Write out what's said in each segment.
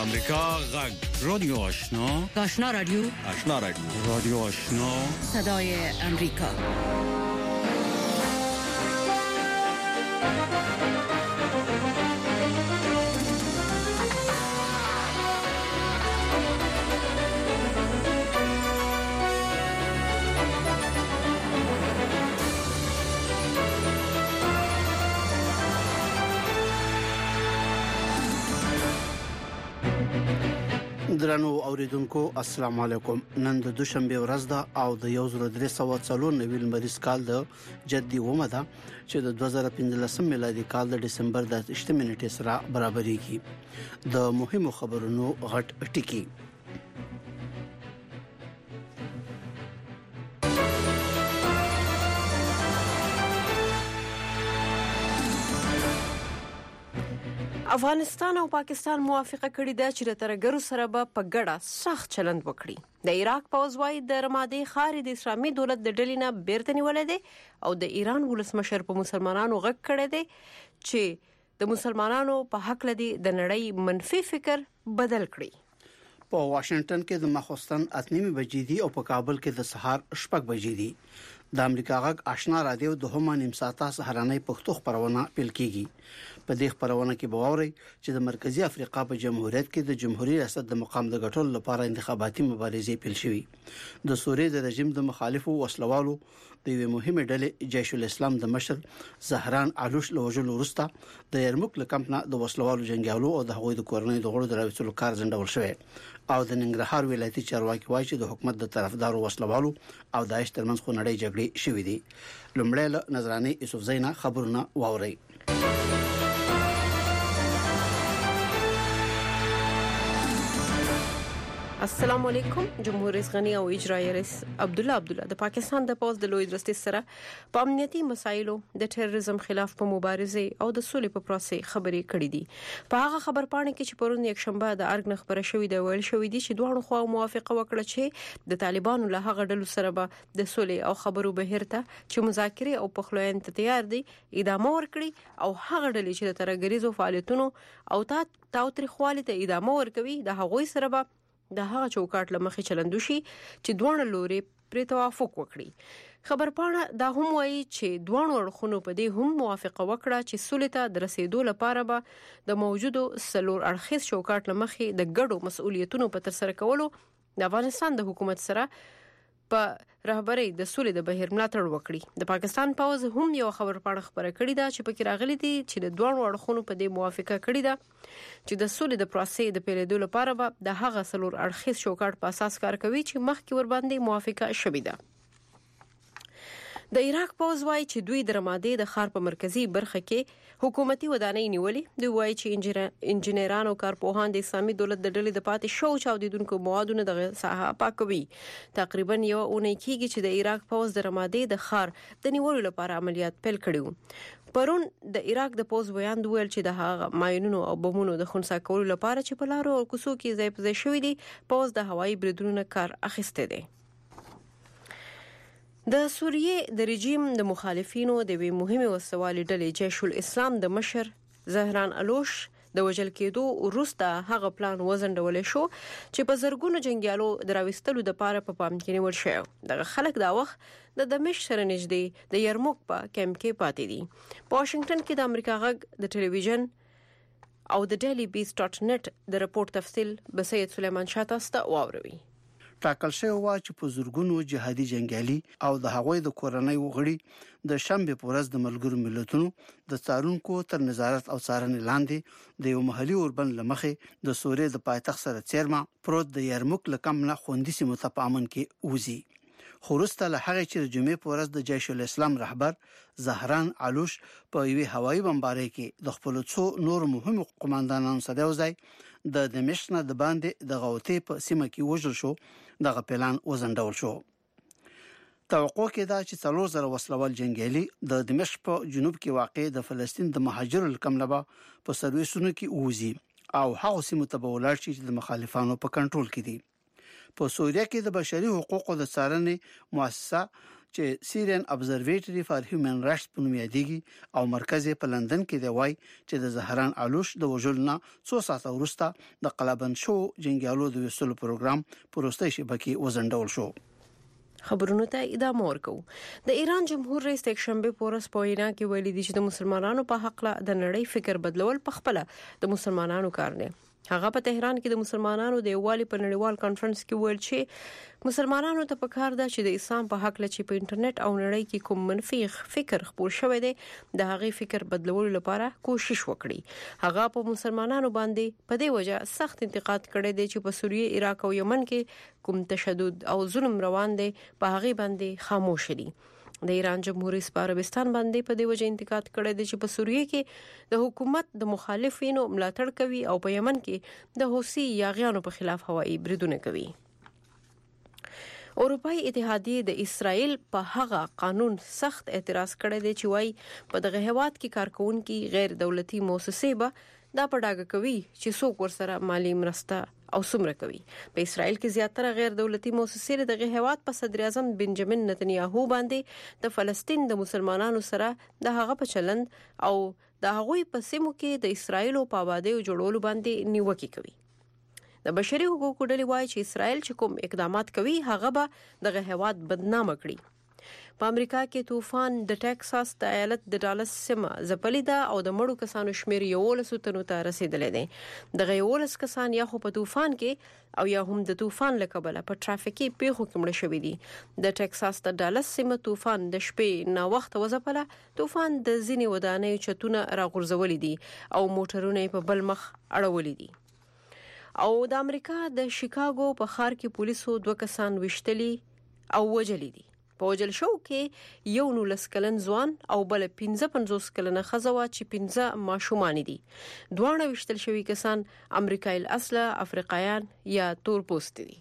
امریکا غږ رادیو آشنا رادیو رادیو آشنا صدای امریکا. درنو اوریدونکو السلام علیکم. نن د دوشنبه ورځ ده او د 1340 مریض کال د جدي ومه ده چې د 2015 میلادي کال د دسمبر د 8 نیټې سره برابرېږي. د مهمو خبرونو غټ ټکی. افغانستان او پاکستان موافقه کړې ده چې د ترګرو سره به په ګډه سخت چلند وکړي. د عراق پوځ وايي د رمادي خاري د اسلامي دولت د ډلې نه بیرته نیولې ده او د ایران ولسمشر په مسلمانانو غږ کړی دی چې د مسلمانانو په حق لدی د نړۍ منفي فکر بدل کړي. په واشنگټن کې د ماخوستن 8:30 بجې دي او په کابل کې د سهار 6 بجې دي. د امریکا غږ آشنا رادیو د هم نیم ساعته سهارنۍ پښتو خبرونه پیل کیږي. په دې خبرونه کې به اوري چې د مرکزی افریقا په جمهوریت کې د جمهوریت ریاست د مقام د ګټلو لپاره انتخاباتي مبارزې پیل شوې. د سوریې د رژیم د مخالفو وسلوالو د یوې مهمه ډلې جیش الاسلام د مشر زهران علوش له وژلو وروسته د یرموک له کمپ نه د وسلوالو جنگیالو او د هغوی د کورنۍ د غړو د راوستلو کار ځنډول شوی او د ننګرهار ولایتي چارواکي وایي چې د حکومت د طرفدارو وسلوالو او داعش ترمنځ خونړۍ جګړې شوې دي. لومړی له نظرانه یوسف زینا خبرونه واوري. السلام علیکم. جمهور رئیس غنی او اجرایی رئیس عبد الله د پاکستان د پوز د لوی درستي سره په امنیتي مسایلو د ټیرریزم خلاف په مبارزه او د سولې په پروسې خبرې کړې دي. په هغه خبر پاڼه کې چې پرون یک شنبه د ارګ نه خبره شوې ده ویل شوې دي چې دوه خوا موافقه وکړه چې د طالبانو له هغه ډلو سره به د سولې او خبرو بهیر ته چې مذاکره او پخلوین ته تیار دي ادامه ورکړي او هغه ډلې چې د ترګریزو فعالیتونو او تاوتریخوالي ته ادامه ورکوي د هغوی سره به د هغه چوکاټ لمخې چلندو شي چې دوه لوري پر توافق وکړي. خبرپاڼه دا هم وایي چې دوه اړخونو په دې هم موافقه وکړه چې سولې ته د رسیدو لپاره به د موجودو سلور اړخیز چوکاټ لمخې د ګډو مسؤلیتونو په تر سره کولو د افغانستان د حکومت سره په رهبرۍ د سولې د بهیر ملاتړ وکړي. د پاکستان پوز هم یو خبرپاڼه خبره کړې ده چې پکې راغلي دي چې د دوه اړخونو په دې موافقه کړې ده چې د سولې د پروسې د پیلېدو لپاره به د هغه سلور اړخیز چوکاټ په اساس کار کوي چې مخکې ور باندې موافقه شوې ده. د عراق پوز وايي چې دوی د رمادي د ښار په مرکزی برخه کې حکومتي ودانۍ نیولې. دوی وايي چې انجنیران او کارپوهان د اسلامي دولت د ډلې د پاتې شو چاودیدونکو موادونو د ساحه پاکوي. تقریبا یو اونۍ کېږي چې د عراق پوز د رمادي د ښار د نیولو لپاره عملیات پیل کړي. پرون د عراق د پوز بیان ویل چې د هغه ماینونو او بمونو د خنثی کولو لپاره چې په لارو او کوڅو کې ځای په ځای شوی دي پوز د هوایي بریدونو کار اخیسته دي. د سوریې د رژیم د مخالفینو د وی مهمه وسوالي ډلې جیش الاسلام د مشر زهران علوش د وژل کېدو وروسته هغه پلان وزندول شو چې په زرګونو جنگیالو دراوستلو د پاره په پام کې نیول شو. دغه خلک دا وخت د دمشق سره نږدې د یرموک په کمپ کې پاتې دي. په واشنگټن کې د امریکا غږ د ټلویزیون او د ډیلی بیس.نت د رپورت تفصیل به سید سلیمان شاه تاسو ته واوروي. ټاکل شوی و چې په زورګونو جهادي جنگیالي او د هغوی د کورنۍ وغړي د شنبه په ورځ د ملګرو ملتونو د څارونکو تر نظارت او څارنې لاندې د یو محلي اوربند لمخې د سوریې د پایتخت سره چیرما پروت د یرموک لکم نه خوندې سیمه ته په امن کې وزي. خورسته له هغه چې د جمعې په ورځ د جیش الاسلام رهبر زهران علوش په یوې هوایي بمبارۍ کې د خپل څو نور مهمو قوماندانانو سره یوځای د دمشق نه د باندې د غوطې په سیمه کې وژل شو. دغه پلان وزندول شو. توقع کېده چې 3000 وسلوال جنگیالي د دمشق په جنوب کې واقع د فلسطین د مهاجرو الکملبا په سرویسونو کې وزي او هغه سیمه ته ولاړ شي چې د مخالفانو په کنټرول کې دي. په سوریه کې د بشري حقوقو د څارنې مؤسسه چې سیریان ابزرویټری فار هیومن رایټس په نوم یادېږي او مرکز په لندن کې دی وای چې د زهران علوش د وژلنا 100 ساعته وروسته د قلابند شو جنگیالو د وسلو پروګرام پروستۍ شبکې وزندول شو. خبرونه ته ادامه ورکو. د ایران جمهور رئیس یکشنبه پورس په وینا کې ویلي دي چې د مسلمانانو په حق له د نړۍ فکر بدلول په خپل د مسلمانانو کار نه. هغه په تهران کې د مسلمانانو د یووالي په نړیوال کانفرنس کې ویل چې مسلمانانو ته پکار ده چې د اسلام په حق لچې په انټرنیټ او نړۍ کې کوم منفي فکر خپور شوی دی د هغه فکر بدلولو لپاره کوشش وکړي. هغه په مسلمانانو باندې په دې وجه سخت انتقاد کړی دی چې په سوریه، عراق او یمن کې کوم تشدد او ظلم روان دی په هغه باندې خاموش دي. د ایران جمهوریت په عربستان باندې په دې وجه انتقاد کړی دی چې په سوریه کې د حکومت د مخالفینو ملاتړ کوي او په یمن کې د حوثي یاغیانو په خلاف هوایي بریدونه کوي. اروپאי اتحادیه د اسرائیل په هغه قانون سخت اعتراض کړی دی چې وايي په دغه هیواد کې کارکونکي غیر دولتي مؤسسې به دا پډاګه کوي چې څوک ورسره مالی مرسته او څومره کوي. په اسرائیل کې زیاتره غیر دولتي مؤسسې دغه هیواد په صدر اعظم بنجامین نتنیاهو باندې د فلسطین د مسلمانانو سره د هغه په چلند او د هغوی په سیمو کې د اسرائیل په آبادی او جوړولو باندې نیوکه کوي. د بشري حقوقو ډلې وایي چې اسرائیل چې کوم اقدامات کوي هغه به دغه هیواد بدنامه کړي. په امریکا کې طوفان د ټکساس د ایالت د ډالس سیمه ځپلې ده او د مړو کسانو شمیر 11 تنو ته رسیدلی دی. دغه 11 کسان یا خو په طوفان کې او یا هم د طوفان له کبله په ټرافیکي پیښو کې مړه شوي دي. د ټکساس د ډالس سیمه طوفان د شپې نا وخت وځپله. طوفان د ځینې ودانیو چتونه راغورځولي دي او موټرونه په بل مخ اړولي دي. او د امریکا د شیکاګو په ښار کې پولیسو 2 کسان وشتلي او وجلي دي. په وجل شو کې یو 19 کلن ځوان او بل 55 کلنه ښځه وا چې 15 ماشومان دي. دواړه وشتل شوي کسان امریکایي اصله افریقایان یا تور پوست دي.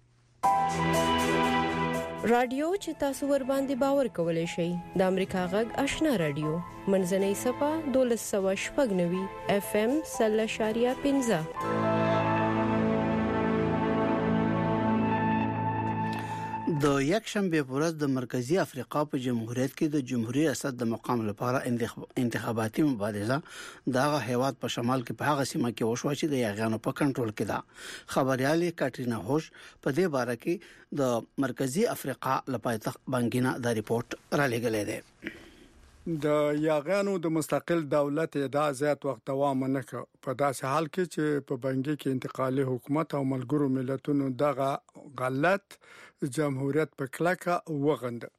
رادیو چې تاسو ور باندې باور کولای شئ د امریکا غږ آشنا رادیو منځنۍ صفه 1290 FM 0.15. د یکشنبه په ورځ د مرکزی افریقا په جمهوریت کې د جمهوریت ریاست د مقام لپاره انتخاباتي مبارزه دغه هیواد په شمال کې په هغه سیمه کې وشو چې د یاغیانو په کنټرول کې ده. خبريال کاترینا هوش په دې باره کې د مرکزی افریقا لپاره بانګینا د ریپورت را لګلې ده. د یاغیانو د مستقل دولت ادعا زیات وخت دوام نه کړ په داسې حال کې چې په بنګي کې انتقالي حکومت او ملګرو ملتونو دغه غلط جمهوریت په کلکه وغنده.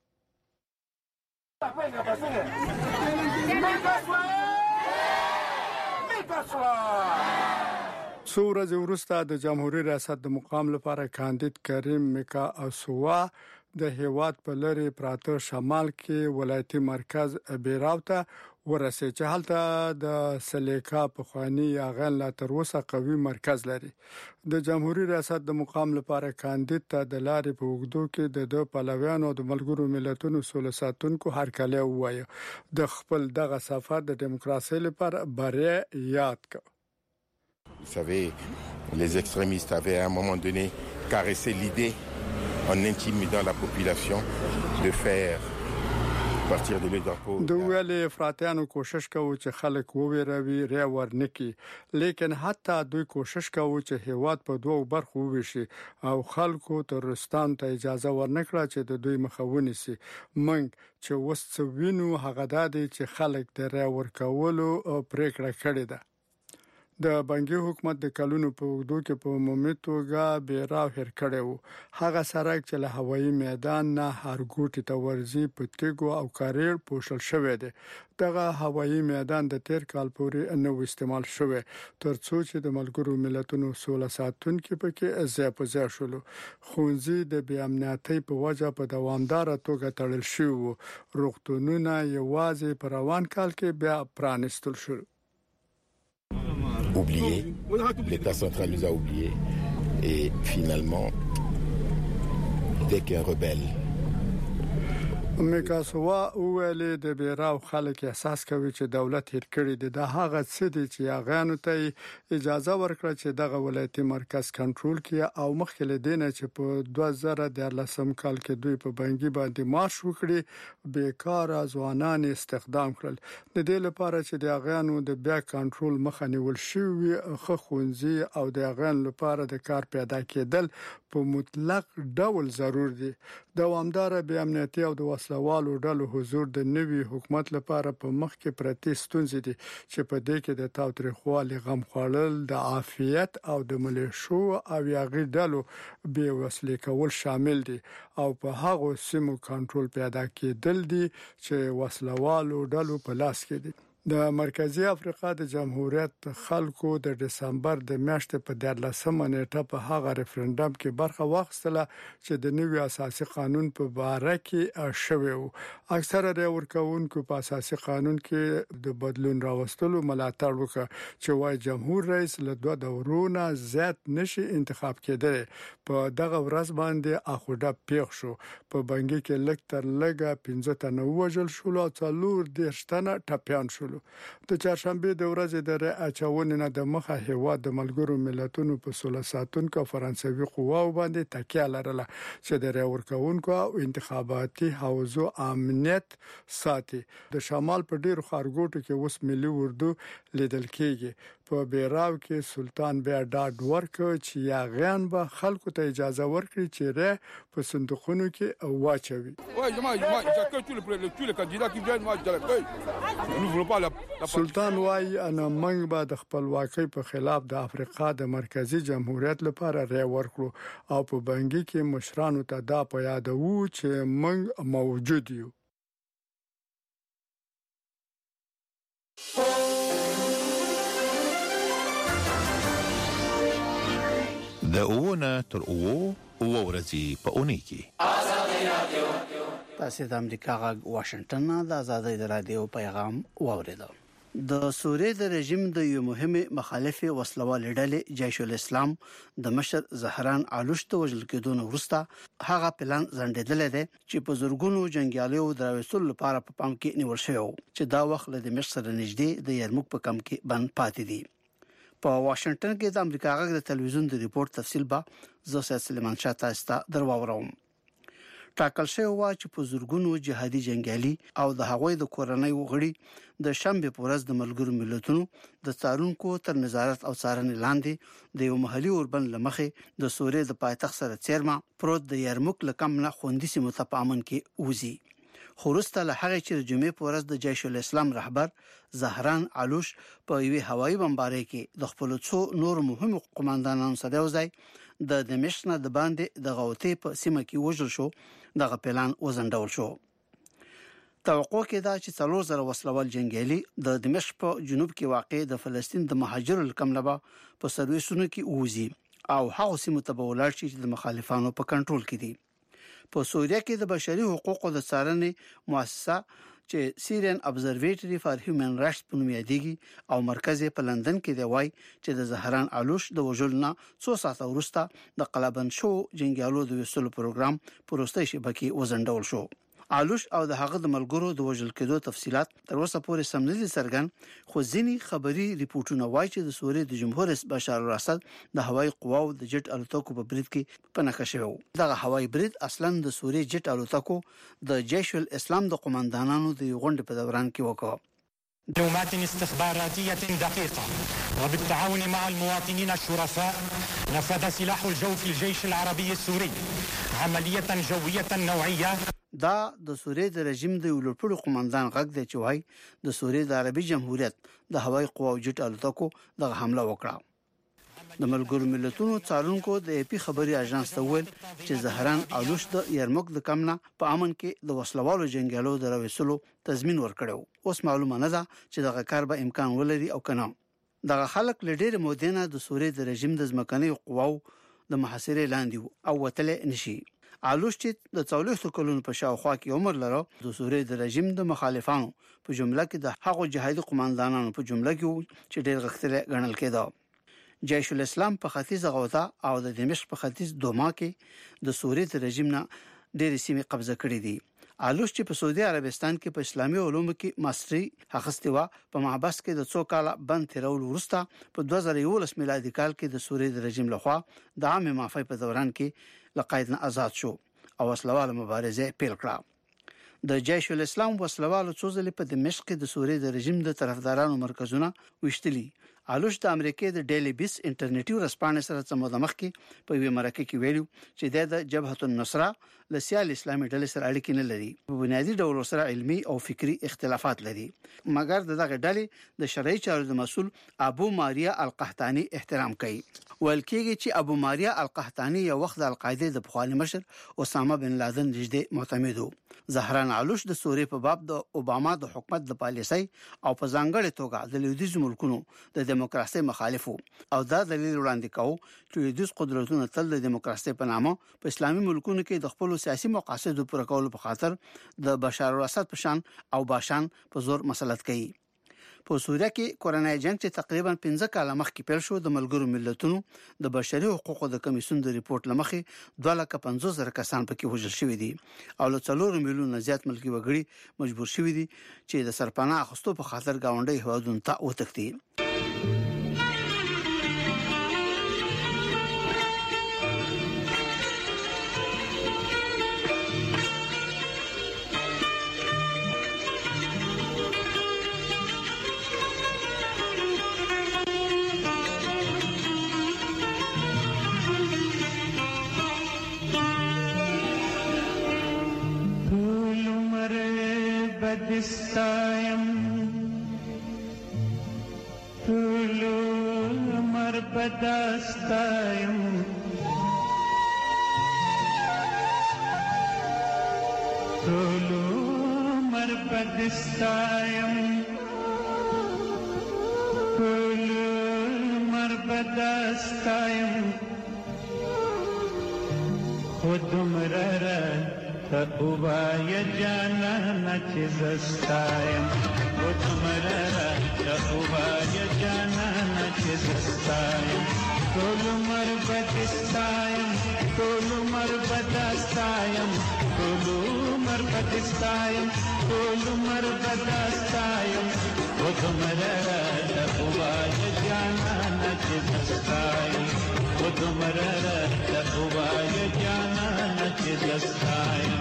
څو ورځې وروسته د جمهوریت ریاست د مقام لپاره کاندید کریم میکا اسوا د هیواد په لری پراته شمال کې ولایتي مرکز بیراوته ورسې چې هلته د سلیکا په خواني یاغل لا تر اوسه قوي مرکز لري. د جمهوریت ریاست د مقام لپاره کاندید ته د لارې په وګړو کې د پلویانو د ملګرو ملتونو سول ساتونکو هر کله وایي د خپل دغه سفر د دیموکراسي لپاره بریا یاد کړ. Vous savez, les extrémistes avaient à un moment donné caressé l'idée en intimidant la population de faire partir de l'Edapo. د ویلې افراطیانو کوشش کوي چې خلک وویروي ری ورنکي لیکن حتی دوی کوشش کوي چې هیواد په دوه برخو وویشي او خلکو ترستان ته اجازه ورنکړه چې د دوی مخاوني سي. منګ چې وسوینو هغه د چې خلک د ری ورکولو پریکړه کړې ده. د بنګي حکومت د کلونو په وګړو کې په عمومي توګه بیراو هر کړو. هغه سړک چې له هوایي میدان نه هرګوټي ته ورځي په تیګو او کاریر پوښل شوې ده. دغه هوایي میدان د تیر کال پورې نو استعمال شوی ترڅو چې د ملګرو ملتونو سول ساتونکو پکې زیاپه ځای شول. خونځي د بې امنیتۍ په وجه په دوامدار توګه تړل شوی. روغتونونه یوازې په روان کال کې بیا پرانستل شول. Oublié, l'État central nous a oubliés et finalement dès qu'un rebelle میکاسوا ویلې د بیراو خلک احساس کوي چې دولت هیر کړی دی د هغه څه دي چې هغه ته اجازه ورکړه چې دغه ولایتي مرکز کنټرول کړي او مخکې له دینه چې په 2013 کال کې دوی په بانګي باندې مارش وکړي بیکاره ځوانان استخدام کړل د دې لپاره چې د هغانو د بیا کنټرول مخه نیول شوی خو خونځي او د هغان لپاره د کار پیدا کېدل په مطلق ډول ضرور دي دوامدار بیا امنیتي او د وسلوالو ډلو حضور د نوي حکومت لپاره په مخ کې پرتی ستونزې دي چې په دې کې د تاوتریخوالي غم خوړل د عافیت او د ملیشو او یاغي ډلو به وسلې کول شامل دي او په هغه سیمو کنټرول پیدا کېدل دي چې وسلوالو ډلو په لاس کې دي د مرکزی افریقا د جمهوریت خلکو د دسمبر د میاشتې په 14 نیټه په هغه ریفرندم کې برخه واخیستله چې د نوي اساسي قانون په اړه کې شوی و اکثره د ورکوونکو په اساسي قانون کې د بدلون راوستلو ملاتړ وکړ چې وايي جمهور رئیس له 2 دورونو زیات نشي انتخاب کېدل په دغه ورځ باندې اخوډه پیښ شو په بانګي کې لږ تر لږه 15 تنه وژل شول او 4 تنه ټپيان شول د چهارشنبه د ورځې د اچونې نه د مخه هیواد د ملګرو ملتونو په 16 ساتونکو فرانسوي قواو باندې تکیه لرله چې د ورکوونکو او انتخاباتي حوزو امنیت ساتي د شمال په ډیرو خارګوټو کې اوس ملي اردو لیدل کېږي په بیراو کې سلطان بیا ډاډ ورکړ چې یاغیان به خلکو ته اجازه ورکړي چې ره په صندوقونو کې واچوي سلطان وايي ان موږ به د خپلواکۍ په خلاف د افریقا د مرکزی جمهوریت لپاره رای ورکړو او په بانګي کې مشرانو ته دا په یاد وو چې موږ موجود یو د اوونه تر اوو ورځې په اونۍ کې آزادۍ رادیو تاسو د امریکا غږ واشنگټن نه د آزادۍ رادیو پیغام واوریدو د سوریې د رژیم د یو مهمه مخالفه وسلوال ډلې جیش الاسلام د مشر زهران علوش د وژل کېدو وروسته هغه پلان ځنډیدل دي چې په زورګونو جنگیالیو دراوېسل لپاره په پام کې نیول شوی چې دا وخت له دمشق سره نږدې د یرموک په کم کې بند پاتې دي په واشنگټن کې د امریکا غږ د تلویزیون د ریپورت تفصیل به زه سید سلیمان شاه تاسو ته درواورم ټاکل شوی و چې په زورګونو جهادي جنگیالي او د هغوی د کورنۍ وغړي د شنبه په ورځ د ملګرو ملتونو د څارونکو تر نظارت او څارنې لاندې د یو محلي اوربن لمخې د سوریې د پایتخت سره چیرما پروت د یرموک لکم نه خوندې سیمه ته په امن کې وزي خورسته له هغه چې د جمعې په ورځ د جیش الاسلام رهبر زهران علوش په یوه هوایي بمبارۍ کې د خپل څو نور مهم قوماندانانو سره یوځای د دمشق نه د باندې د غوتې په سیمه کې وژل شو دغه پلان وزندول شو توقع کېده چې 3000 وسلوال جنگیالي د دمشق په جنوب کې واقع د فلسطین د مهاجرو الکملبا په سرویسونو کې وزي او هغه سیمه ته ولاړ شي چې د مخالفانو په کنټرول کې دي په سوریه کې د بشري حقوقو د څارنې مؤسسه چې سیریان ابزرویټری فار هیومن رائټس په نوم یادېږي او مرکز په لندن کې دی وای چې د زهران علوش د وژلنا 2 ساعته وروسته د قلبن شو جنگیالو د وسلو پروګرام پروستۍ شبکې وزندول شو علوش او د هغه د ملګرو د وژل کېدو تفصيلات تر اوسه پورې سم نه دي څرګند خو ځینی خبري ریپورتونه وایي چې د سوریې د جمهور رئیس بشار الاسد د هوایي قواو د جټ الوتکو په برید کې پنهخه شوی دغه هوایي برید اصلا د سوریې جټ الوتکو د جیش الاسلام د قوماندانانو د غونډې په دوران کې وکړ معلومات استخباراتية دقيقة وبالتعاون مع المواطنين الشرفاء نفذ سلاح الجو في الجيش العربي السوري عملية جوية نوعية دا د سوریې د رژیم د ولورپړو قوماندان غږ دی چې وايي د سوریې د عربي جمهوریت د هوایي قواو جټ الوتکو د حمله وکړه د ملګرو ملتونو څارونکو د اپی خبري اژانس ته ویل چې زهران علوش د یرموک د کمنه په امن کې د وسلوالو جنگیالو درويسلو تضمین ورکړو اوس معلومه نه ده چې دغه کار به امکان ولري او کنه دغه خلک لډیر مودینه د سوریې د رژیم د ځمکني قواو د محاصرې لاندې او وتل نشي علوش چې د 40 کلونو په شاوخوا کې عمر لرو د سوریې د رژیم د مخالفانو په جمله کې د هغو جهادي قوماندانانو په جمله کې چې ډېر غښتلې ګڼل کېده جیش الاسلام په ختیځ غوطه او د دمشق په ختیځ دوما کې د سوریې د رژیم نه ډېر سیمې قبضه کړې دي آلوش چې په سعودي عربستان کې په اسلامي علومو کې ماستري اخیستې و په محبس کې د 2 کال بند تیرول وروسته په 2011 میلادي کال کې د سوریې د رژیم لخوا د عام معافی په دوران کې لقید نه آزاد شو او وسلواله مبارزه پیل کړه. د جیش الاسلام وسلوالو څو ځلې په دمشق کې د سوریې د رژیم د طرفدارانو مرکزونه وشتلي. آلوش د امریکای د ډیلی بیس انټرنیټیو رسپانس سره څمو مخ کې په وی مرکه کې ویلو چې د جبهه النصره لسیال اسلامي ډلې سره اړیکې نه لري. په بنیادی ډول سره علمي او فکری اختلافات لري، مګر دغه ډلې د شرعي چارو د مسول ابو ماریا القحطانی احترام کوي. ویل کېږي چې ابو ماریا القحطانی یو وخت د القاعده د بخوانی مشر اسامه بن لادن نږدې معتمد و. زهران علوش د سوریې په باب د اوباما د حکومت د پالیسۍ او په ځانګړي توګه د لویدیز ملکونو د دیموکراسي مخالف او دا دلیل وړاندې کاوه چې لویدیز قدرتونه تل د دیموکراسي په نامه په اسلامي ملکونو کې د خپل سیاسي مقاصدو پر کولو په خاطر د بشار الاسد په شان او باشان په زور مسلط کوي. په سوریه کې کورنۍ جنگ چې تقریبا 15 کاله مخکې پیل شو د ملګرو ملتونو د بشري حقوقو د کمیسیون د ریپورت لمخې 250,000 کسان پکې وژل شوي دي او له 4 میلیون زیات ملکی وګړي مجبور شوي دي چې د سرپناه اخستو په خاطر گاونډي هوادونو ته وتښتي. بدستایم طول عمر بدستایم طول عمر بدستایم طول عمر بدستایم خود مرره تأوبای جانا نچزستایم خود مرره تأوبای جانا نچزستایم طول عمر بدستایم طول عمر بدستایم طول عمر بدستایم طول عمر بدستایم خود مرره تأوبای جانا نچزستایم خود مرره تأوبای جانا نچزستایم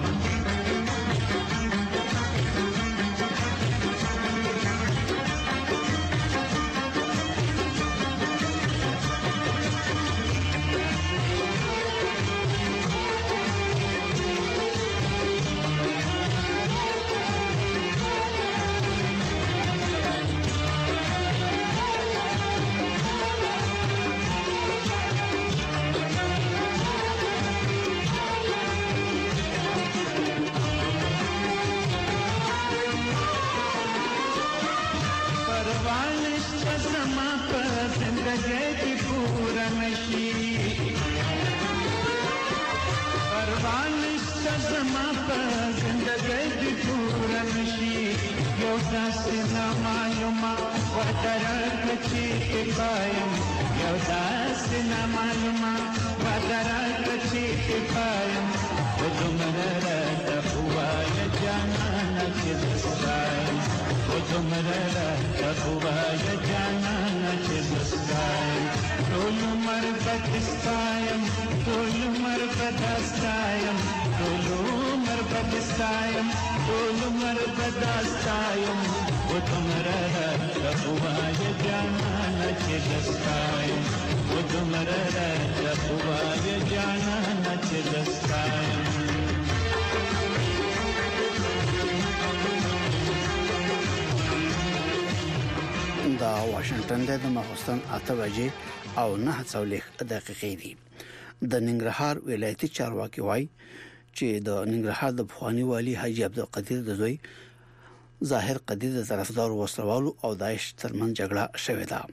دا واشنگټن د ماخستن 8 بجې او 9:40 دقیقې دي. د ننګرهار ولایتي چارواکي وایي چې د ننګرهار د بخوانی والی حاجی عبدالقدیر د زوی ظاهر قدیر د طرفدار وسلوالو او داعش ترمن جګړه شوې ده.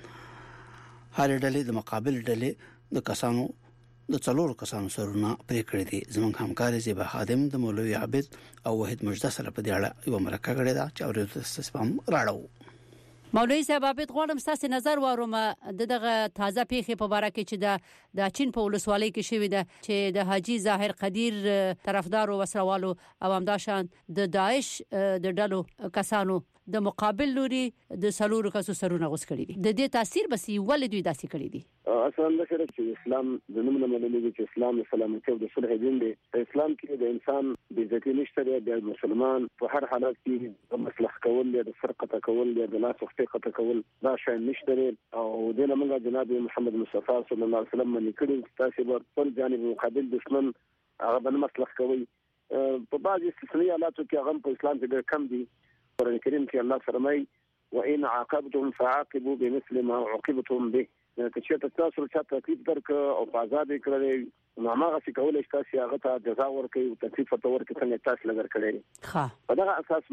هر ډلې د مقابل ډلې د کسانو د څلور کسانو سرونه پرې کړې دي. زموږ همکار زیبا خادم د مولوی عابد او وحید مجده سره په دې اړه یو مرکه کړې ده چې اورېدو ته سپم راړو. مولوي صاحب غواړم تاسو نظر واورم دغه تازه پیښې په اړه کې چې د چین په ولسوالۍ کې شوې ده چې د حاجی ظاهر قدیر طرفدار او وسروالو او همداشان د داعش د ډلو کسانو د مقابل لوري د سلورو کسو سرونه غوس کړی دي د دې تاثیر بس ولې دوی داسې کړی دي اصلا د شرع چې اسلام د نوم نه منل چې اسلام سلامتی او د صلح دین دی اسلام کې د انسان د عزت نشته دی د مسلمان په هر حالت کې مصلح کول دی د فرقه کول دی د لاس وختقه کول دا شی نشته دی او د موږ جناب محمد مصطفی صلی الله علیه وسلم باندې کړي تاسو په خپل جانب مقابل دشمن هغه باندې مصلح کوي په بعض استثنایی حالاتو کې هغه په اسلام کې ډېر کم دي قرآن کریم کې الله فرمایي وان عاقبتم فعاقبوا بمثل ما عوقبتم به چې تاسو ته تکلیف درک او آزاد کړئ نو هغه څه کولای شي تاسو هغه ته جزا ورکړئ او تکلیف ورکړئ څنګه تاسو لګر کړئ ها په دغه اساس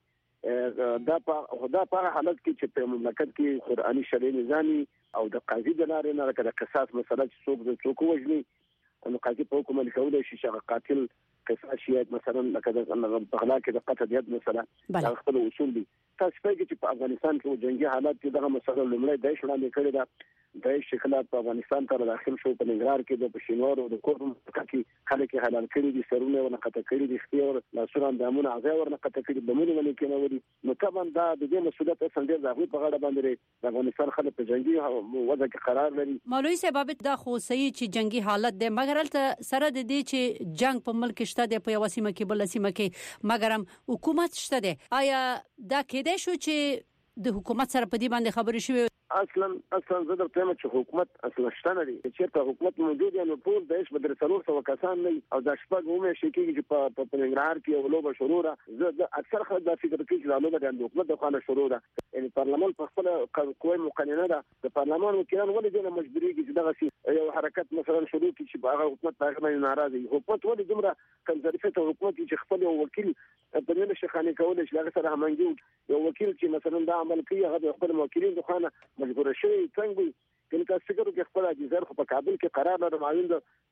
باندې دا په حالت کې چې په مملکت کې قرآني شرعي نظامي او د قاضي د لارې نه راکړه قصاص مسله چې څوک د څوک وژني نو قاضي په حکم لیکولای شي چې قاتل قصاص شي مثلا لکه د بغلا کې د قتل یاد مثلا دا خپل اصول دي تاسو پیږي چې په افغانستان کې جنگي حالات کې دغه مسله لومړی د شړاندې کړی دا د شکل په افغانستان ته داخل شو په ننګرهار کې د پښینور او د کوټم کې خلک حلال کړي دي سرونه ورنقطه کړي دي اختیار لاسونه اندامونه هغه ورنقطه کړي د مونږ باندې کې نو ودي نو طبعا دا د دې مسؤلیت څنګه د هغه په غاړه باندې د افغانستان خلک په جنگي وضع کې قرار لري مولوي صاحب دا خو صحیح چې جنگي حالت ده مګر البته سره د دې چې جنگ په ملک شته د په وسیمه کې بل سیمه کې مګرم حکومت شته ده آیا دا کېدای شو چې د حکومت سره په دې باندې خبرې شوې اصلا زه د ټیم چې حکومت اصلا شته نه دي چې ته حکومت موجود یا نو ټول د هیڅ بدر سلور سو کسان نه او د شپږ اومه شي کې چې په ننګرهار کې یو لوبه شروع ده زه اکثر خلک دا فکر کوي چې دا لوبه د حکومت د خانه شروع ده یعنی پارلمان په خپل قوی مقننه ده د پارلمان وکیلان ولې د مجبوري کې دغه یو حرکت مثلا شروع کی چې هغه حکومت هغه باندې ناراضي حکومت ولې دومره کنځریفه حکومت چې خپل وکیل په دې شخانه کول چې هغه سره همنګي یو وکیل چې مثلا دا عمل کوي هغه خپل وکیلین د خانه مجبور شي څنګه کله تاسو فکر وکړئ خپل اجازه خو په کابل کې قرار لري معاون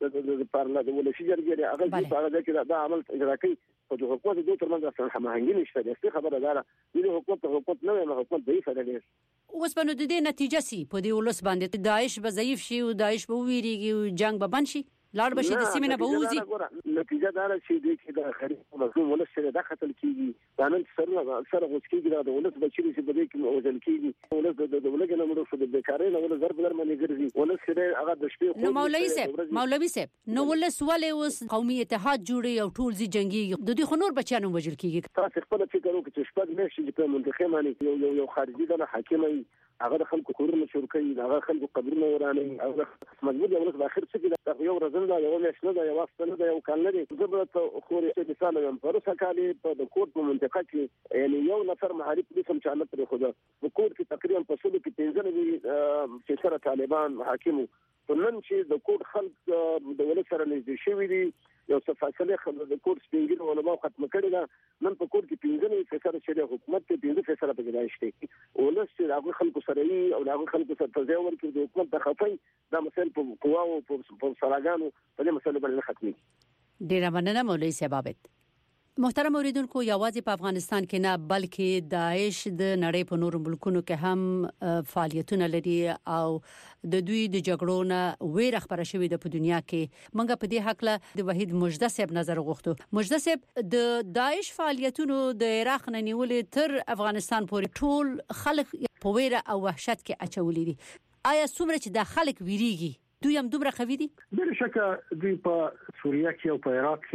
د پارلمان د ولسی جرګې هغه چې هغه کې دا عمل اجرا کوي په حکومت د دوه ترمنځ سره هماهنګي نشته د خبره ده د حکومت نه حکومت ضعیف دی اوس په نو د دې نتیجه سي په دې ولس باندې داعش به ضعیف شي او داعش به ویریږي او جنگ به بند شي لاړ بشي د سیمه نه به وځي نتیجه دا چې د خریق مظلوم ولس سره د قتل کیږي دا نن سره غوښ کیږي د ولس بچی چې بده کې وزل کیږي ولس د ولګ نه مړو شو د بیکارۍ نه ولس ضرب در باندې ګرځي ولس سره هغه د شپې نو مولوي صاحب نو ولس ولې اوس قومي اتحاد جوړي او ټول زی جنگي د دې خنور بچانو وجل کیږي تاسو خپل فکر وکړئ چې شپږ میاشتې په منتخب باندې یو خارجي د حاکمي هغه د خلکو کورونه شروع کوي هغه خلکو قبرونه وراني هغه مجبور یو ولس په اخر څه کې دا یو ورځ نه یو میاشت نه یو وخت نه یو کال نه زبرت خوري چې مثال یم پرسه کالي په د کوټ په منطقه کې یعنی یو نفر محارب پولیس هم چاله پر خدا په کوټ کې تقریبا په سلو کې 15 چې سره طالبان حاکمو نن چې د کوټ خلک د ولس سره نږدې شوي دي یو څه فاصله خلک د کوټ سپینګر علماء ختم کړي دا نن په کوټ کې 15 فیصد حکومت ته 15 فیصد په ګرایش دي ولس چې هغه خلکو سره وي او هغه خلکو سره تزاور کوي د حکومت د خفای دا مسل په قوا او په سراګانو په دې مسله باندې ختمي ډیر مننه مولوي صاحب محترم اوریدونکو یوازې په افغانستان کې نه بلکې داعش د نړۍ په نورو ملکونو کې هم فعالیتونه لري او د دوی د جګړو نه ویره خبره شوې ده په دنیا کې موږ په دې حق له د وحید مجده صاحب نظر غوښتو مجده صاحب د داعش فعالیتونو د عراق نه نیولې تر افغانستان پورې ټول خلک په ویره او وحشت کې اچولې دي آیا څومره چې د خلک ویریږي دوی هم دومره خوي دي بل شکه دوی په سوریه کې او په عراق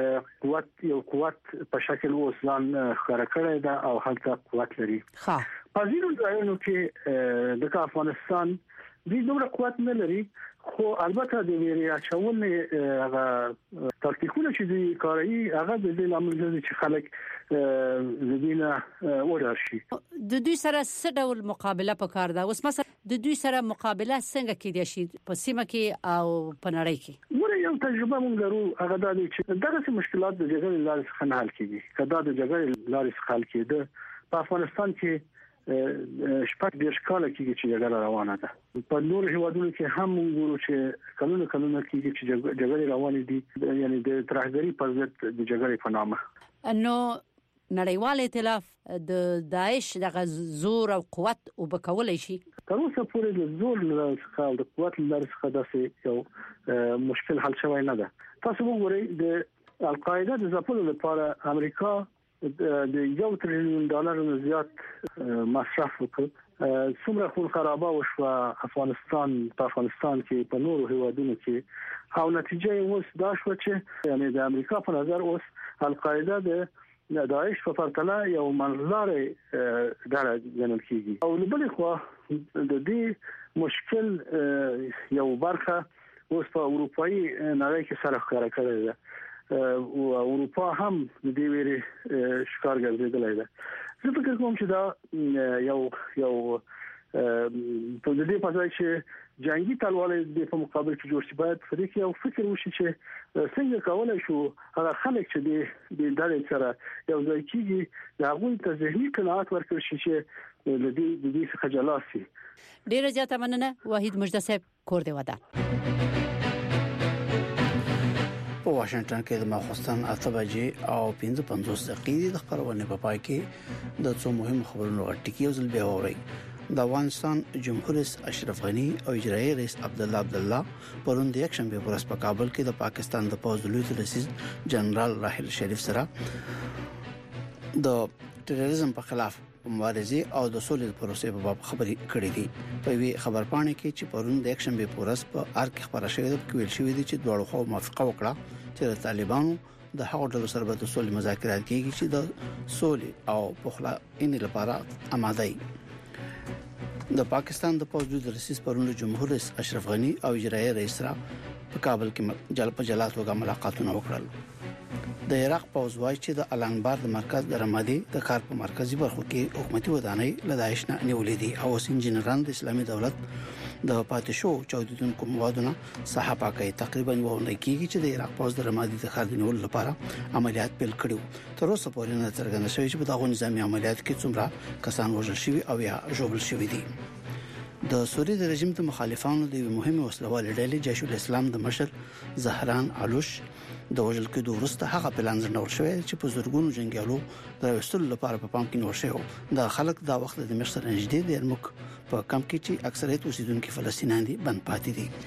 کې قوت په شکل اوسلان خره کړی دا او هلته قوت لري ها په ځینو ځایونو کې د افغانستان دوی دومره قوت نه لري خو البته د ویریا چول هغه تاکتیکونه چې دوی کاروي هغه د دې لامل دی چې خلک زدينه ورشي د دوی سره څه ډول مقابله پکار ده اوس مثلا د دوی سره مقابله څنګه کېدای شي په سیمه کې او په نړۍ کې ورته یو تجربه موږ لرو هغه د چې دغه مشکلات د جګړې لارې څخه نه حل کیږي کله د جګړې لارې څخه حل کېده په افغانستان کې شپږ ډیر کاله کېږي چې جګړه روانه ده په نورو هیوادونو کې هم موږ چې کلونه کېږي چې جګړې روانې دي یعنی د ترهګری پر ضد د جګړې په نامه نو نړیوال ائتلاف د داعش د زور او قوت او بکولای شي؟ تر اوسه پورې د زور څخه د قوت لري څخه داسې یو مشکل حل شوی نه ده. تاسو وګورئ د القاعده د ځپلو لپاره امریکا د $1 تریلیون زیات مصرف وکړ. څومره خون خرابه وشو افغانستان کې په نورو هیوادونو کې او نتیجه اوس دا شو چې یعنی د امریکا په نظر اوس القاعده د داعش په پرتله یو منځلاري ډله ګڼل کیږي او بل خو د دې مشکل یو برخه اوس په اروپאי نړۍ کې سره ښکارا کړی ده او اروپا هم د دې ویري ښکار ګرځیدلی ده. زه فکر کوم چې دا یو په دې په ځای چې جنگي تلوالې د په مقابل کې جوړ شي باید په دې کې یو فکر وشي چې څنګه کولای شو هغه خلک چې د ډلې سره یو ځای کېږي دا غوښتنه ته ذهني قناعت ورکړي چې د دې څخه جلا شي. ډیره زیاته مننه وحید مجدسب کور دی ودا. په واشنگټن کې د ماخوستن 8 بجې او 15:50 دقیقې د خبرونه په پای کې د څو مهم خبرونو غټکی او ځل بیا ووري. د افغانستان جمهور رئیس اشرف غنی او اجرایي رئیس عبدالله پرون د یک شنبه ورځ په کابل کې د پاکستان د پوځ لوی رئیس جنرال راحل شریف سره د ټیرریزم په خلاف مبارزه او د سولې پروسې په باب خبرې کړې دي. په وی خبرپاڼه کې چې پرون د یک شنبه ورځ په ار کې خبره شوې ده چې ویل شوې دي چې دوه خو موافقه وکړه چې د طالبانو د هغو ډلو سره د سولې مذاکرات کیږي چې د سولې او پخلا ان لپاره آماده دي. د پاکستان د پوځ لوی رئیس پرون جمهور رئیس اشرف غنی او اجرایي رئیس را په کابل کې جلات وګه ملاقاتونه وکړل. د عراق پوځ وايي چې د الانبار د مرکز د رمادي د کار په مرکزی برخو کې حکومتي ودانۍ له داعش نه نیولې دي او انجنیران د اسلامي دولت د پاتشو چودیدونکو موادونو صحافه کوي. تقریبا وونه کېږي چې د عراق پوځ د رمادي د کار نیولو لپاره عملیات پیل کړو. تر اوسه پورې نه څرګنده شوی چې په دغه نظامی عملیات کې څومره کسان وژل شوي او یا ژوبل شوي دي. د سوریې د رژیم د مخالفانو د مهمه وسلوال ډلې جیش الاسلام د مشر زهران علوش د وژل کېدو وروسته هغه پلان جوړ شوی چې په زورګونو جنگیالو د وستلو لپاره په پام کې نیول شوی. د خلک دا وخت د مصر نږدې د ارمک په کم کې چې اکثریت اوسیدونکو فلسطینیان دي بند پاتې دي.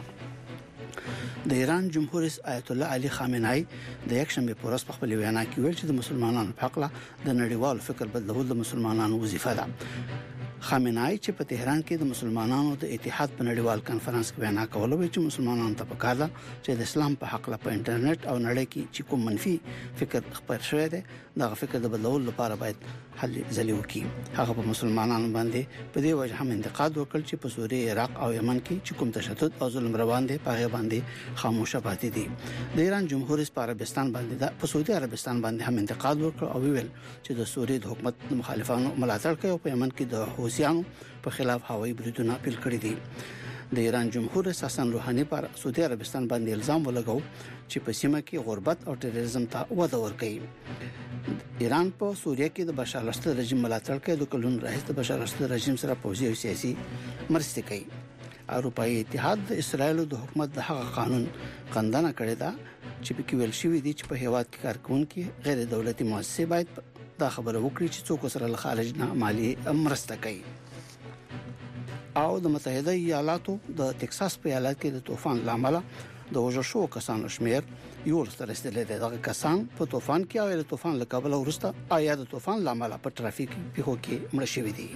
د ایران جمهور رئیس آیت الله علي خامنه‌ای د یک شنبه په ورځ په خپل وینا کې ویل چې د مسلمانانو په حق له د نړیوال فکر بدلول د مسلمانانو وظیفه ده. خامنه‌ای چې په تهران کې د مسلمانانو د اتحاد په نړیوال کانفرنس کې وینا کوله چې مسلمانانو ته پکار ده چې د اسلام په حق له په انټرنیټ او نړۍ کې چې کوم منفي فکر خپر شوی دی دا فکر د بدلول لپاره باید حل ځلې وکړي. هغه په مسلمانانو باندې په دې وجه هم انتقاد وکړ چې په سوریه، عراق او یمن کې چې کوم تشدد او ظلم روان دي په هغه باندې خاموشه پاتې دي. د ایران جمهور رئیس په عربستان باندې په سعودي عربستان باندې هم انتقاد وکړ او ویل چې د سوریې د حکومت مخالفانو ملاتړ کوي او په یمن کې د حوثیانو په خلاف هوایي بریدونه پیل کړی دي. د ایران جمهور رئیس حسن روحاني پر سعودي عربستان باندې الزام ولګاو چې په سیمه کې غربت او ټیرریزم ته وده ورکوي. ایران په سوریه کې د بشار الاسد رژیم ملاتړ کوي. د کلون رئیس د بشار الاسد رژیم سره پوځي او سیاسي مرستې کوي. اروپאי اتحاد د اسرایل د حکومت د حق قانون قندنه کړی دا چې په کې ویل شوی دی چې په هیواد کې کارکونکو غیر دولتي مؤسسې باید دا خبره وکړي چې څوک سره له خارج نه مالی مرسته کوي. او د متحده ایالاتو د ټکساس په ایالت کې د طوفان لامل د وژل شو کسانو شمیر یو تر رسیدلې ده. دغه کسان په طوفان کې او د طوفان له کبله ورسته آیا د طوفان لامل په ټرافیک پیښو کې مړ شوي دي.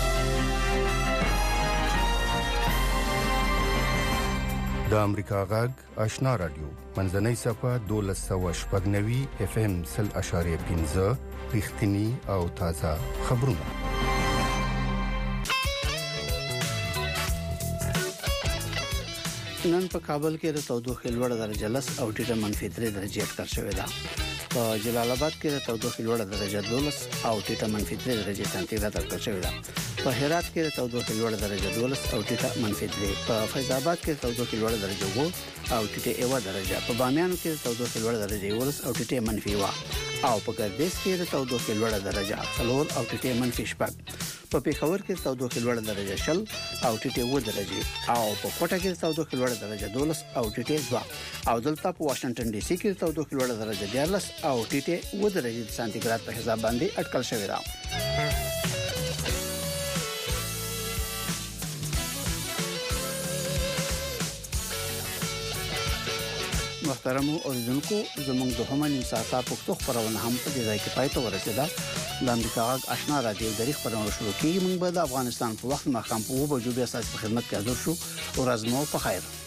د امریکا غږ آشنا رادیو منځنۍ صفه 1290 اف ام 0.15 رښتینی او تازه خبرونه. نن په کابل کې د تودوخې لوړه درجه لس او ټیټه منفي 3 درجې اټکل شوې ده. په جلال آباد کې د تودوخې لوړه درجه 12 او ټیټه منفي 3 درجې سانتیګراد اټکل شوې ده. په هرات کې د تودوخې لوړه درجه 12 او ټیټه منفي 3. په فیض آباد کې د تودوخې لوړه درجه 1 او ټیټه 1 درجه. په بامیان کې د تودوخې لوړه درجه 1 او ټیټه منفي 1. او په ګردیز کې د تودوخې لوړه درجه 4 او ټیټه -6 په پیښور کې تودوخې لوړه درجه 0 او ټیټه 2 درجه او په کوټه کې تودوخې لوړه درجه 12 او ټیټه 2 او دلته په واشنگټن ډي سي کې تودوخې لوړه درجه 14 او ټیټه 2 درجه سانتیګراد په حساب باندې اټکل شوې ده. محترم اوریدونکو زموږ د همن ساعته پښتو خبرونه هم په دې ځای کې پای ته ورسېده. د امریکا غږ آشنا رادیو د خبرونو شروع کیږي. موږ به د افغانستان په وخت مخام په وبو جو بیا ساس په خدمت کې حاضر شو. ورځ مو په خیر.